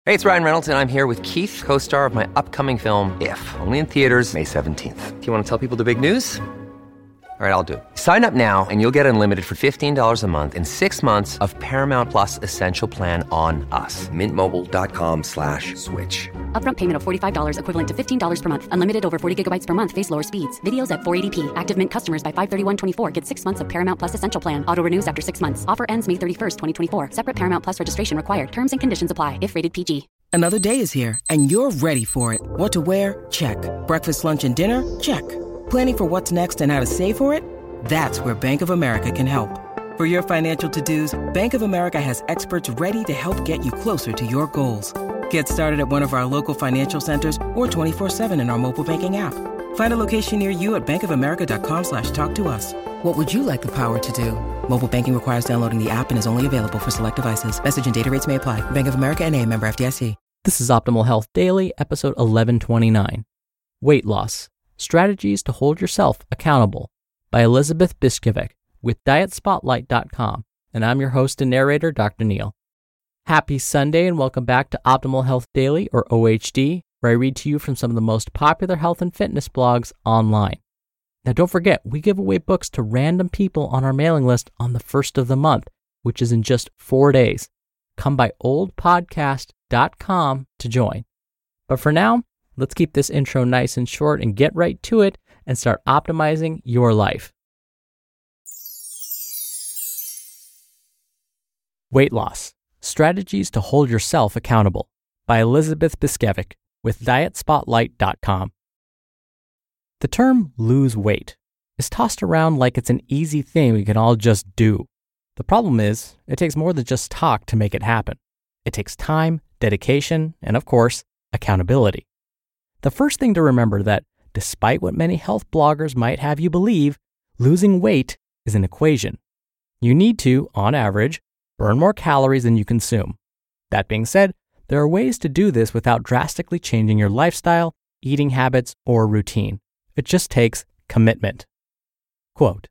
Hey, it's Ryan Reynolds, and I'm here with Keith, co-star of my upcoming film, If, only in theaters May 17th. Do you want to tell people the big news? All right, I'll do it. Sign up now and you'll get unlimited for $15 a month and 6 months of Paramount Plus Essential Plan on us. MintMobile.com/switch. Upfront payment of $45 equivalent to $15 per month. Unlimited over 40 gigabytes per month. Face lower speeds. Videos at 480p. Active Mint customers by 531.24 get 6 months of Paramount Plus Essential Plan. Auto renews after 6 months. Offer ends May 31st, 2024. Separate Paramount Plus registration required. Terms and conditions apply if rated PG. Another day is here, and you're ready for it. What to wear? Check. Breakfast, lunch, and dinner? Check. Planning for what's next and how to save for it? That's where Bank of America can help. For your financial to-dos, Bank of America has experts ready to help get you closer to your goals. Get started at one of our local financial centers or 24/7 in our mobile banking app. Find a location near you at bankofamerica.com/talktous. What would you like the power to do? Mobile banking requires downloading the app and is only available for select devices. Message and data rates may apply. Bank of America N.A., member FDIC. This is Optimal Health Daily, episode 1129. Weight Loss, Strategies to Hold Yourself Accountable by Elizabeth Biskupic with DietSpotlight.com. And I'm your host and narrator, Dr. Neil. Happy Sunday and welcome back to Optimal Health Daily, or OHD, where I read to you from some of the most popular health and fitness blogs online. Now don't forget, we give away books to random people on our mailing list on the 1st of the month, which is in just 4 days. Come by oldpodcast.com to join. But for now, let's keep this intro nice and short and get right to it and start optimizing your life. Weight Loss, Strategies to Hold Yourself Accountable by Elizabeth Biskupic with DietSpotlight.com. The term lose weight is tossed around like it's an easy thing we can all just do. The problem is, it takes more than just talk to make it happen. It takes time, dedication, and of course, accountability. The first thing to remember that, despite what many health bloggers might have you believe, losing weight is an equation. You need to, on average, burn more calories than you consume. That being said, there are ways to do this without drastically changing your lifestyle, eating habits, or routine. It just takes commitment. Quote,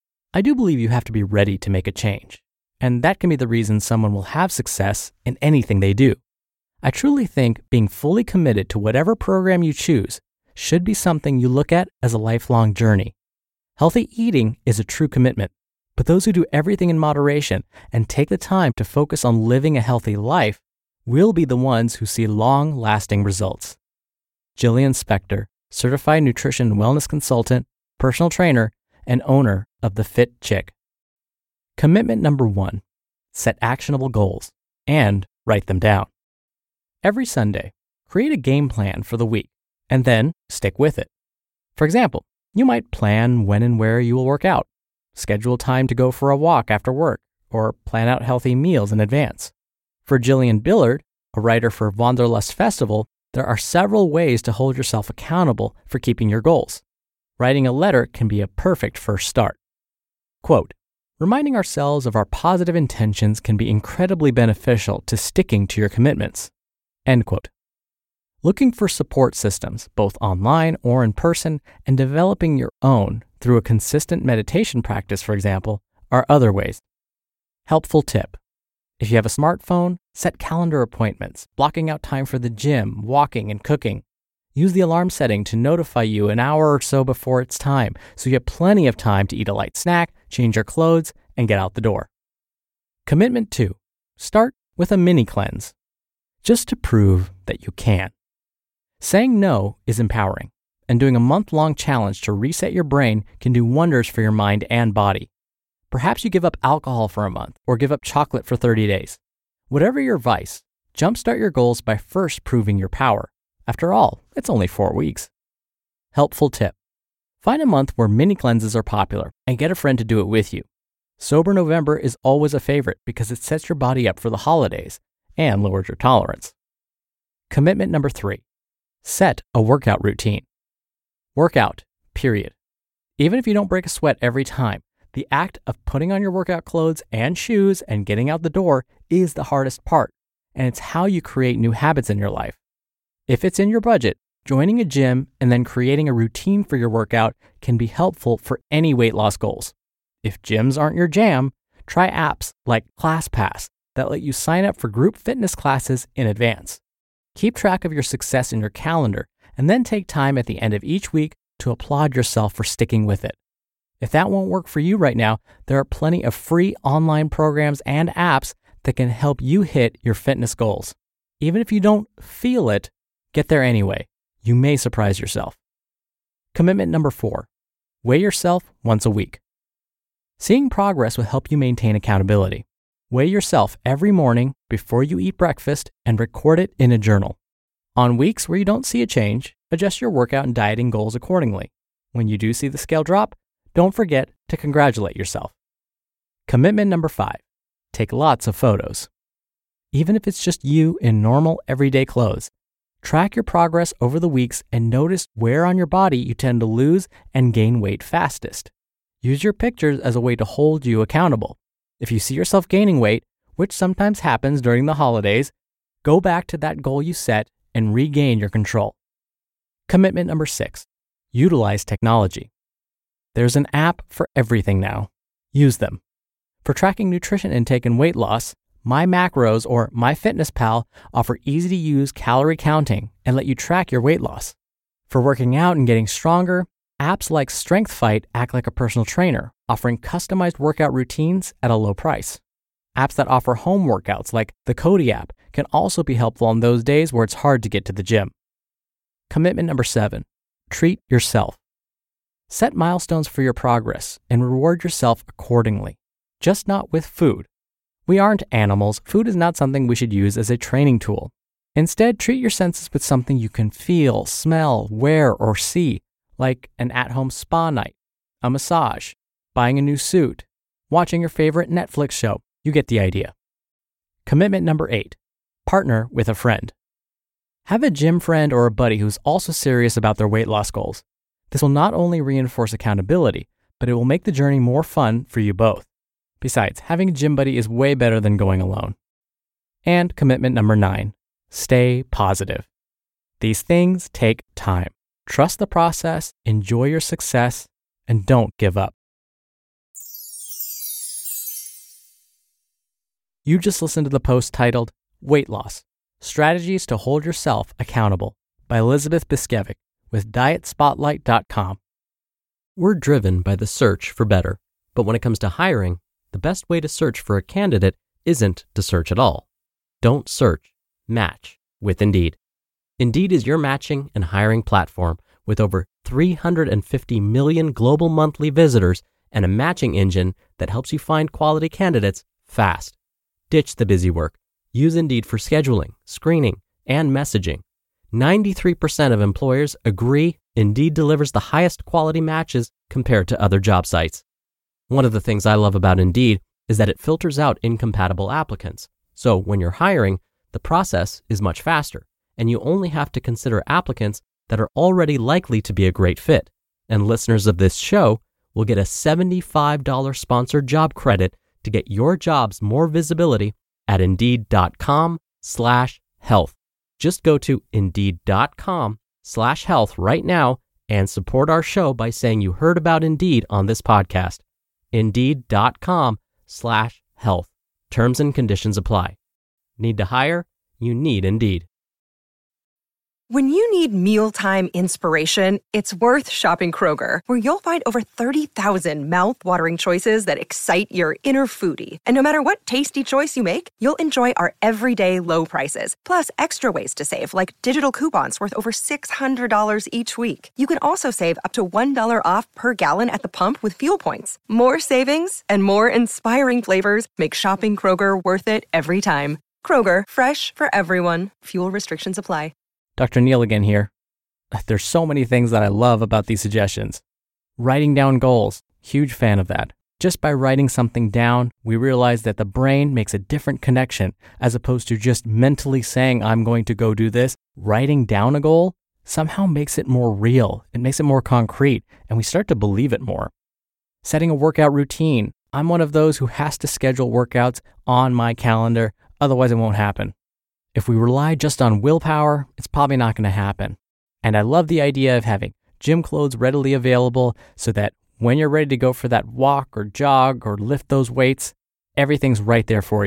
I do believe you have to be ready to make a change, and that can be the reason someone will have success in anything they do. I truly think being fully committed to whatever program you choose should be something you look at as a lifelong journey. Healthy eating is a true commitment, but those who do everything in moderation and take the time to focus on living a healthy life will be the ones who see long-lasting results. Jillian Spector, certified nutrition and wellness consultant, personal trainer, and owner of The Fit Chick. Commitment number 1, set actionable goals and write them down. Every Sunday, create a game plan for the week and then stick with it. For example, you might plan when and where you will work out, schedule time to go for a walk after work, or plan out healthy meals in advance. For Jillian Billard, a writer for Wanderlust Festival, there are several ways to hold yourself accountable for keeping your goals. Writing a letter can be a perfect first start. Quote, reminding ourselves of our positive intentions can be incredibly beneficial to sticking to your commitments. End quote. Looking for support systems, both online or in person, and developing your own through a consistent meditation practice, for example, are other ways. Helpful tip. If you have a smartphone, set calendar appointments, blocking out time for the gym, walking, and cooking. Use the alarm setting to notify you an hour or so before it's time, so you have plenty of time to eat a light snack, change your clothes, and get out the door. Commitment 2. Start with a mini cleanse, just to prove that you can. Saying no is empowering, and doing a month-long challenge to reset your brain can do wonders for your mind and body. Perhaps you give up alcohol for a month or give up chocolate for 30 days. Whatever your vice, jumpstart your goals by first proving your power. After all, it's only 4 weeks. Helpful tip. Find a month where mini cleanses are popular and get a friend to do it with you. Sober November is always a favorite because it sets your body up for the holidays and lowers your tolerance. Commitment number 3. Set a workout routine. Workout, period. Even if you don't break a sweat every time, the act of putting on your workout clothes and shoes and getting out the door is the hardest part, and it's how you create new habits in your life. If it's in your budget, joining a gym and then creating a routine for your workout can be helpful for any weight loss goals. If gyms aren't your jam, try apps like ClassPass that let you sign up for group fitness classes in advance. Keep track of your success in your calendar and then take time at the end of each week to applaud yourself for sticking with it. If that won't work for you right now, there are plenty of free online programs and apps that can help you hit your fitness goals. Even if you don't feel it, get there anyway. You may surprise yourself. Commitment number 4, weigh yourself once a week. Seeing progress will help you maintain accountability. Weigh yourself every morning before you eat breakfast and record it in a journal. On weeks where you don't see a change, adjust your workout and dieting goals accordingly. When you do see the scale drop, don't forget to congratulate yourself. Commitment number 5, take lots of photos. Even if it's just you in normal everyday clothes, track your progress over the weeks and notice where on your body you tend to lose and gain weight fastest. Use your pictures as a way to hold you accountable. If you see yourself gaining weight, which sometimes happens during the holidays, go back to that goal you set and regain your control. Commitment number 6, utilize technology. There's an app for everything now. Use them. For tracking nutrition intake and weight loss, MyMacros or MyFitnessPal offer easy-to-use calorie counting and let you track your weight loss. For working out and getting stronger, apps like StrengthFight act like a personal trainer, offering customized workout routines at a low price. Apps that offer home workouts like the Cody app can also be helpful on those days where it's hard to get to the gym. Commitment number 7, treat yourself. Set milestones for your progress and reward yourself accordingly, just not with food. We aren't animals. Food is not something we should use as a training tool. Instead, treat your senses with something you can feel, smell, wear, or see, like an at-home spa night, a massage, buying a new suit, watching your favorite Netflix show. You get the idea. Commitment number 8, partner with a friend. Have a gym friend or a buddy who's also serious about their weight loss goals. This will not only reinforce accountability, but it will make the journey more fun for you both. Besides, having a gym buddy is way better than going alone. And commitment number 9, stay positive. These things take time. Trust the process, enjoy your success, and don't give up. You just listened to the post titled Weight Loss, Strategies to Hold Yourself Accountable by Elizabeth Biskevic with DietSpotlight.com. We're driven by the search for better, but when it comes to hiring, the best way to search for a candidate isn't to search at all. Don't search, match with Indeed. Indeed is your matching and hiring platform with over 350 million global monthly visitors and a matching engine that helps you find quality candidates fast. Ditch the busy work. Use Indeed for scheduling, screening, and messaging. 93% of employers agree Indeed delivers the highest quality matches compared to other job sites. One of the things I love about Indeed is that it filters out incompatible applicants. So when you're hiring, the process is much faster, and you only have to consider applicants that are already likely to be a great fit. And listeners of this show will get a $75 sponsored job credit to get your jobs more visibility at Indeed.com/health. Just go to Indeed.com/health right now and support our show by saying you heard about Indeed on this podcast. Indeed.com/health. Terms and conditions apply. Need to hire? You need Indeed. When you need mealtime inspiration, it's worth shopping Kroger, where you'll find over 30,000 mouth-watering choices that excite your inner foodie. And no matter what tasty choice you make, you'll enjoy our everyday low prices, plus extra ways to save, like digital coupons worth over $600 each week. You can also save up to $1 off per gallon at the pump with fuel points. More savings and more inspiring flavors make shopping Kroger worth it every time. Kroger, fresh for everyone. Fuel restrictions apply. Dr. Neal again here. There's so many things that I love about these suggestions. Writing down goals, huge fan of that. Just by writing something down, we realize that the brain makes a different connection as opposed to just mentally saying, I'm going to go do this. Writing down a goal somehow makes it more real. It makes it more concrete, and we start to believe it more. Setting a workout routine. I'm one of those who has to schedule workouts on my calendar, otherwise it won't happen. If we rely just on willpower, it's probably not going to happen. And I love the idea of having gym clothes readily available so that when you're ready to go for that walk or jog or lift those weights, everything's right there for you.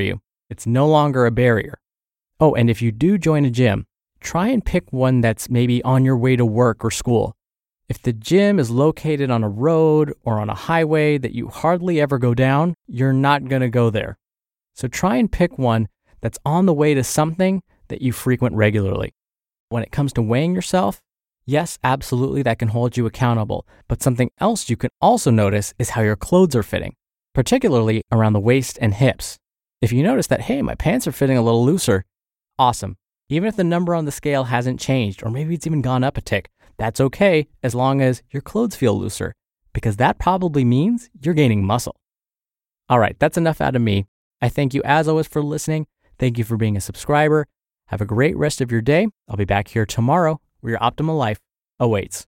It's no longer a barrier. Oh, and if you do join a gym, try and pick one that's maybe on your way to work or school. If the gym is located on a road or on a highway that you hardly ever go down, you're not going to go there. So try and pick one that's on the way to something that you frequent regularly. When it comes to weighing yourself, yes, absolutely, that can hold you accountable. But something else you can also notice is how your clothes are fitting, particularly around the waist and hips. If you notice that, hey, my pants are fitting a little looser, awesome. Even if the number on the scale hasn't changed, or maybe it's even gone up a tick, that's okay as long as your clothes feel looser, because that probably means you're gaining muscle. All right, that's enough out of me. I thank you as always for listening. Thank you for being a subscriber. Have a great rest of your day. I'll be back here tomorrow where your optimal life awaits.